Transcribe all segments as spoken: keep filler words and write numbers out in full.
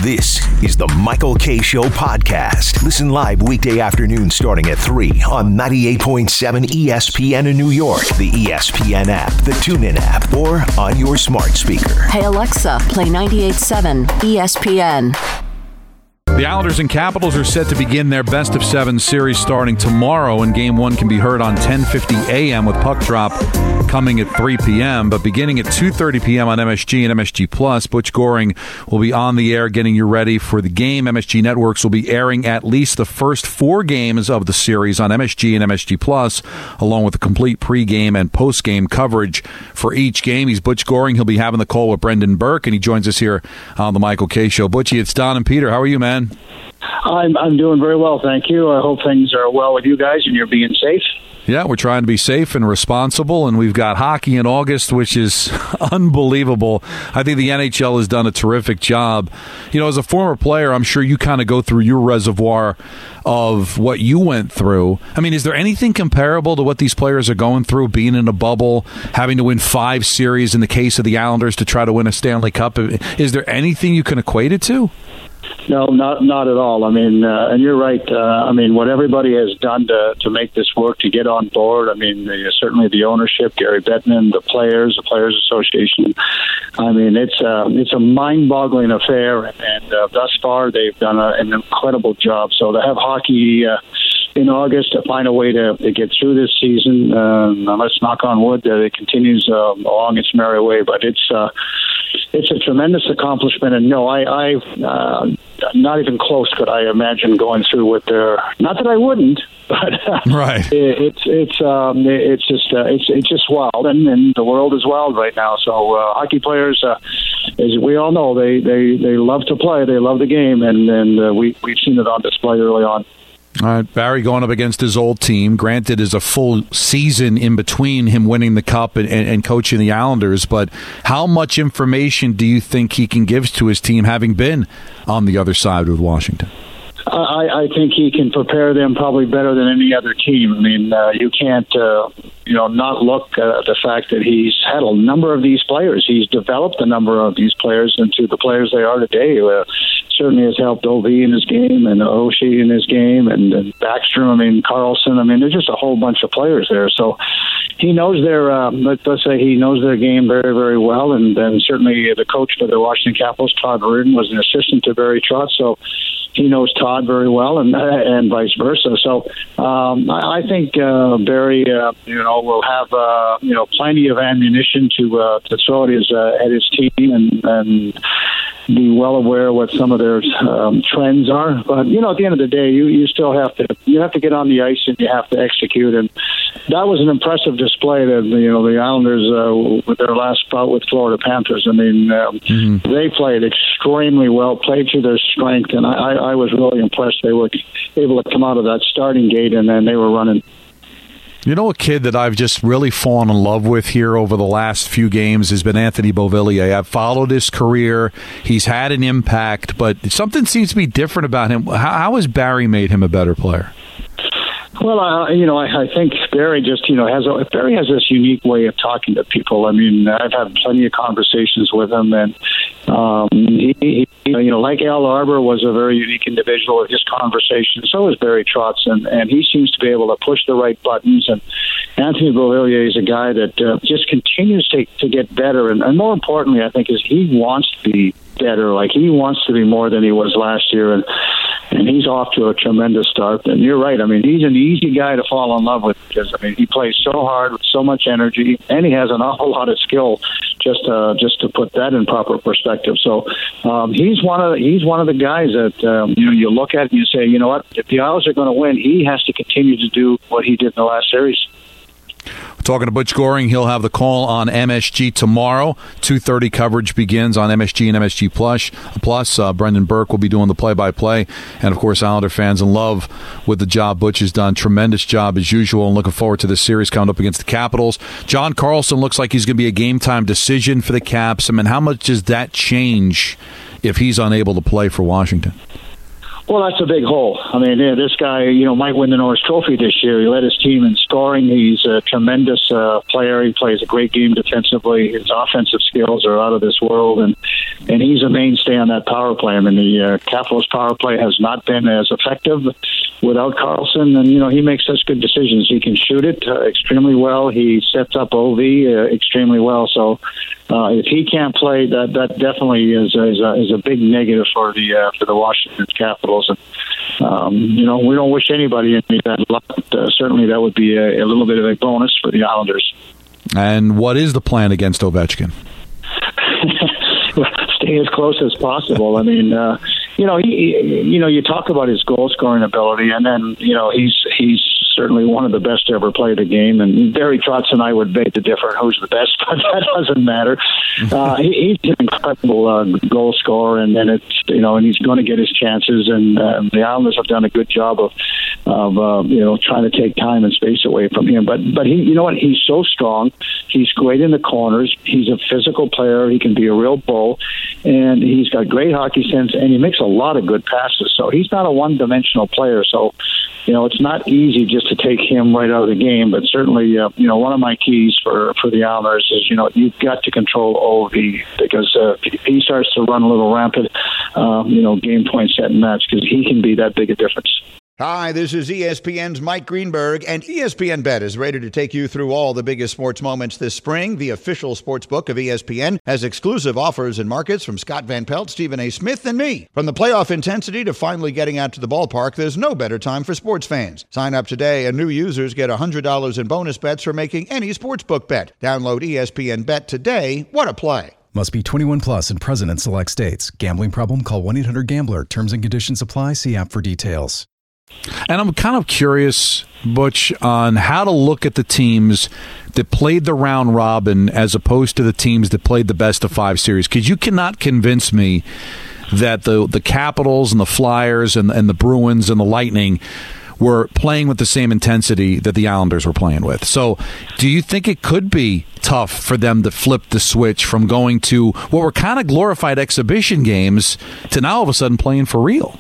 This is the Michael Kay Show podcast. Listen live weekday afternoons starting at three on ninety-eight point seven E S P N in New York, the E S P N app, the TuneIn app, or on your smart speaker. Hey Alexa, play ninety-eight point seven E S P N. The Islanders and Capitals are set to begin their best of seven series starting tomorrow, and game one can be heard on ten fifty a.m. with puck drop coming at three p.m. But beginning at two thirty p.m. on M S G and M S G Plus, Butch Goring will be on the air getting you ready for the game. M S G Networks will be airing at least the first four games of the series on M S G and M S G Plus, along with a complete pregame and postgame coverage for each game. He's Butch Goring. He'll be having the call with Brendan Burke, and he joins us here on the Michael Kay Show. Butchie, it's Don and Peter. How are you, man? I'm I'm doing very well, thank you. I hope things are well with you guys and you're being safe. Yeah, we're trying to be safe and responsible, and we've got hockey in August, which is unbelievable. I think the N H L has done a terrific job. You know, as a former player, I'm sure you kind of go through your reservoir of what you went through. I mean, is there anything comparable to what these players are going through, being in a bubble, having to win five series in the case of the Islanders to try to win a Stanley Cup? Is there anything you can equate it to? No, not not at all. I mean, uh, and you're right. Uh, I mean, what everybody has done to to make this work, to get on board. I mean, the, certainly the ownership, Gary Bettman, the players, the Players Association. I mean, it's uh, it's a mind-boggling affair, and, and uh, thus far they've done a, an incredible job. So to have hockey Uh, in August, to find a way to, to get through this season, um, let's knock on wood that it continues uh, along its merry way. But it's uh, it's a tremendous accomplishment, and no, I, I uh, not even close could I imagine going through with their. Not that I wouldn't, but uh, right. It, it's it's um, it's just uh, it's it's just wild, and, and the world is wild right now. So uh, hockey players, uh, as we all know, they, they, they love to play, they love the game, and and uh, we we've seen it on display early on. All right, Barry going up against his old team. Granted, is a full season in between him winning the Cup and, and, and coaching the Islanders, but how much information do you think he can give to his team, having been on the other side with Washington? I, I think he can prepare them probably better than any other team. I mean, uh, you can't, uh, you know, not look at the fact that he's had a number of these players. He's developed a number of these players into the players they are today. Uh, certainly has helped O V in his game and Oshie in his game and, and Backstrom. I mean, Carlson. I mean, there's just a whole bunch of players there. So he knows their, uh, let's, let's say he knows their game very, very well. And then certainly the coach for the Washington Capitals, Todd Reardon, was an assistant to Barry Trotz. So he knows Todd very well, and uh, and vice versa. So um, I, I think uh, Barry, uh, you know, will have uh, you know plenty of ammunition to uh, to throw at his uh, at his team and and be well aware of what some of their um, trends are. But you know, at the end of the day, you, you still have to you have to get on the ice and you have to execute. And that was an impressive display that you know the Islanders uh, with their last bout with Florida Panthers. I mean, um, mm-hmm. they played extremely well, played to their strength, and I, I was really impressed. They were able to come out of that starting gate, and then they were running. You know, a kid that I've just really fallen in love with here over the last few games has been Anthony Beauvillier. I've followed his career. He's had an impact, but something seems to be different about him. How, how has Barry made him a better player? Well, uh, you know, I, I think Barry just, you know, has a, Barry has this unique way of talking to people. I mean, I've had plenty of conversations with him, and um, he, he, you know, like Al Arbor was a very unique individual with his conversation. So is Barry Trotz, and, and he seems to be able to push the right buttons. And Anthony Beauvillier is a guy that uh, just continues to to get better, and, and more importantly, I think, is he wants to be better. Like he wants to be more than he was last year, and and he's off to a tremendous start. And you're right. I mean, he's an easy guy to fall in love with because I mean he plays so hard with so much energy, and he has an awful lot of skill. Just uh, just to put that in proper perspective. So um, he's one of the, he's one of the guys that um, you know you look at and you say, you know what, if the Isles are going to win, he has to continue to do what he did in the last series. We're talking to Butch Goring. He'll have the call on M S G tomorrow. two thirty coverage begins on M S G and M S G Plus. Plus, uh, Brendan Burke will be doing the play-by-play. And, of course, Islander fans in love with the job Butch has done. Tremendous job, as usual, and looking forward to this series coming up against the Capitals. John Carlson looks like he's going to be a game-time decision for the Caps. I mean, how much does that change if he's unable to play for Washington? Well, that's a big hole. I mean, yeah, this guy, you know, might win the Norris Trophy this year. He led his team in scoring. He's a tremendous uh, player. He plays a great game defensively. His offensive skills are out of this world, and and he's a mainstay on that power play. I mean, the uh, Capitals power play has not been as effective without Karlsson, and, you know, he makes such good decisions. He can shoot it uh, extremely well. He sets up O V uh, extremely well. So uh, if he can't play, that that definitely is, is, a, is a big negative for the uh, for the Washington Capitals. And, um, you know, we don't wish anybody any bad luck. But, uh, certainly that would be a, a little bit of a bonus for the Islanders. And what is the plan against Ovechkin? Stay as close as possible. I mean, uh, you know, he, you know, you talk about his goal scoring ability, and then, you know, he's he's certainly one of the best to ever play the game. And Barry Trotz and I would beg to differ who's the best, but that doesn't matter. Uh, he, he's an incredible uh, goal scorer, and, and it's, you know, and he's going to get his chances. And uh, the Islanders have done a good job of, of uh, you know, trying to take time and space away from him. But but he, you know what? He's so strong. He's great in the corners. He's a physical player. He can be a real bull, and he's got great hockey sense, and he makes a lot of good passes. So he's not a one-dimensional player. So, you know, it's not easy just to take him right out of the game, but certainly, uh, you know, one of my keys for, for the Islanders is, you know, you've got to control O V, because uh, if he starts to run a little rampant, um, you know, game point set and match, because he can be that big a difference. Hi, this is E S P N's Mike Greenberg, and E S P N Bet is ready to take you through all the biggest sports moments this spring. The official sports book of E S P N has exclusive offers and markets from Scott Van Pelt, Stephen A. Smith, and me. From the playoff intensity to finally getting out to the ballpark, there's no better time for sports fans. Sign up today, and new users get one hundred dollars in bonus bets for making any sportsbook bet. Download E S P N Bet today. What a play. Must be twenty-one plus and present in select states. Gambling problem? Call one eight hundred gambler. Terms and conditions apply. See app for details. And I'm kind of curious, Butch, on how to look at the teams that played the round robin as opposed to the teams that played the best of five series. Because you cannot convince me that the the Capitals and the Flyers and, and the Bruins and the Lightning were playing with the same intensity that the Islanders were playing with. So do you think it could be tough for them to flip the switch from going to what were kind of glorified exhibition games to now all of a sudden playing for real?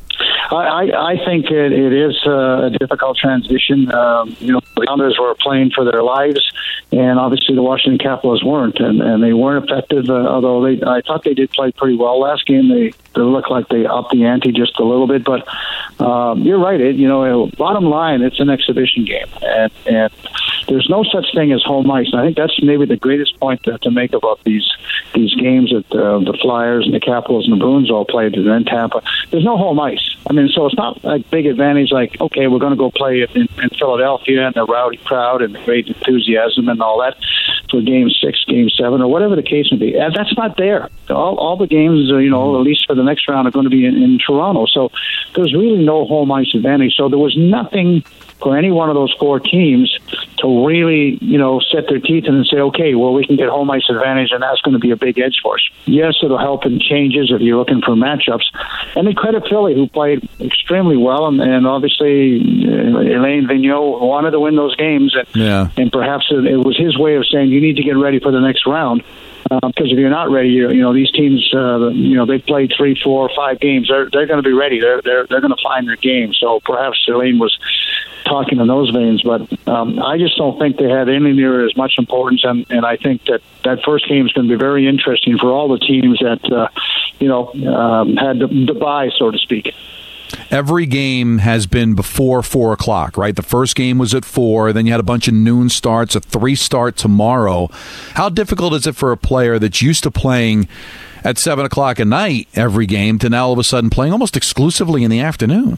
I, I think it, it is a difficult transition. Um, you know, the Islanders were playing for their lives, and obviously the Washington Capitals weren't, and, and they weren't effective. Uh, although they, I thought they did play pretty well last game. They, they looked like they upped the ante just a little bit. But um, you're right. It, you know, bottom line, it's an exhibition game, and, and there's no such thing as home ice. And I think that's maybe the greatest point to, to make about these these games that uh, the Flyers and the Capitals and the Bruins all played, and then Tampa. There's no home ice. I mean, so it's not a big advantage like, okay, we're going to go play in, in Philadelphia and the rowdy crowd and the great enthusiasm and all that for game six, game seven, or whatever the case may be. And that's not there. All, all the games, you know, at least for the next round, are going to be in, in Toronto. So there's really no home ice advantage. So there was nothing for any one of those four teams to really, you know, set their teeth in and say, okay, well, we can get home ice advantage, and that's going to be a big edge for us. Yes, it'll help in changes if you're looking for matchups. And they credit Philly, who played extremely well, and, and obviously uh, Alain Vigneault wanted to win those games, and, yeah. and perhaps it, it was his way of saying you need to get ready for the next round. Because uh, if you're not ready, you, you know these teams. Uh, you know they've played three, four, five games. They're they're going to be ready. They're they're they're going to find their game. So perhaps Elaine was talking in those veins, but um, I just don't think they had any near as much importance. And, and I think that that first game is going to be very interesting for all the teams that uh, you know um, had the, the bye, so to speak. Every game has been before four o'clock, right? The first game was at four. Then you had a bunch of noon starts, a three start tomorrow. How difficult is it for a player that's used to playing at seven o'clock at night every game to now all of a sudden playing almost exclusively in the afternoon?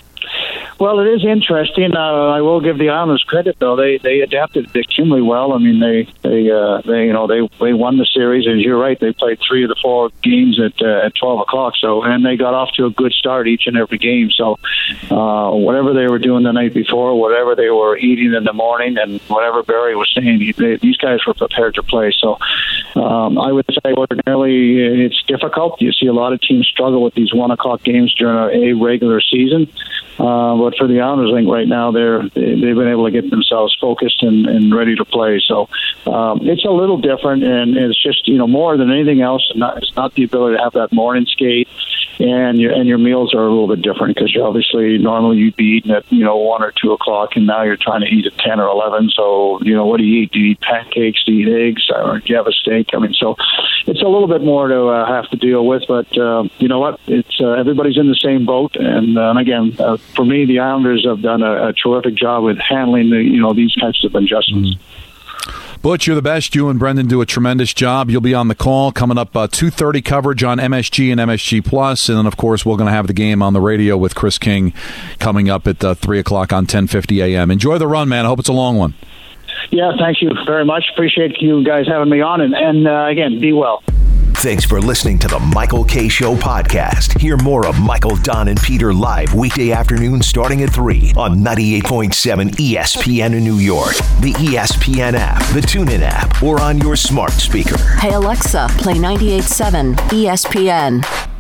Well, it is interesting. Uh, I will give the Islanders credit, though. They they adapted extremely well. I mean, they they uh, they you know they they won the series, and you're right. They played three of the four games at uh, at twelve o'clock. So, and they got off to a good start each and every game. So, uh, whatever they were doing the night before, whatever they were eating in the morning, and whatever Barry was saying, they, these guys were prepared to play. So, um, I would say ordinarily it's difficult. You see a lot of teams struggle with these one o'clock games during a, a regular season. Uh, but for the Islanders, I think right now they're they've been able to get themselves focused and, and ready to play. So um, it's a little different, and it's just you know more than anything else. Not, it's not the ability to have that morning skate and your and your meals are a little bit different because you obviously normally you'd be eating at you know one or two o'clock, and now you're trying to eat at ten or eleven. So you know what do you eat? Do you eat pancakes? Do you eat eggs? Or do you have a steak? I mean, so it's a little bit more to uh, have to deal with. But uh, you know what? It's uh, everybody's in the same boat, and, uh, and again, uh, for me, the Islanders have done a, a terrific job with handling the you know these kinds of adjustments. Mm-hmm. Butch, you're the best. You and Brendan do a tremendous job. You'll be on the call coming up uh, two thirty coverage on M S G and M S G Plus. And then, of course, we're going to have the game on the radio with Chris King coming up at uh, three o'clock on ten fifty a.m. Enjoy the run, man. I hope it's a long one. Yeah, thank you very much. Appreciate you guys having me on. And, and uh, again, be well. Thanks for listening to the Michael Kay Show podcast. Hear more of Michael, Don, and Peter live weekday afternoons starting at three on ninety-eight point seven E S P N in New York, the E S P N app, the TuneIn app, or on your smart speaker. Hey Alexa, play ninety-eight point seven E S P N.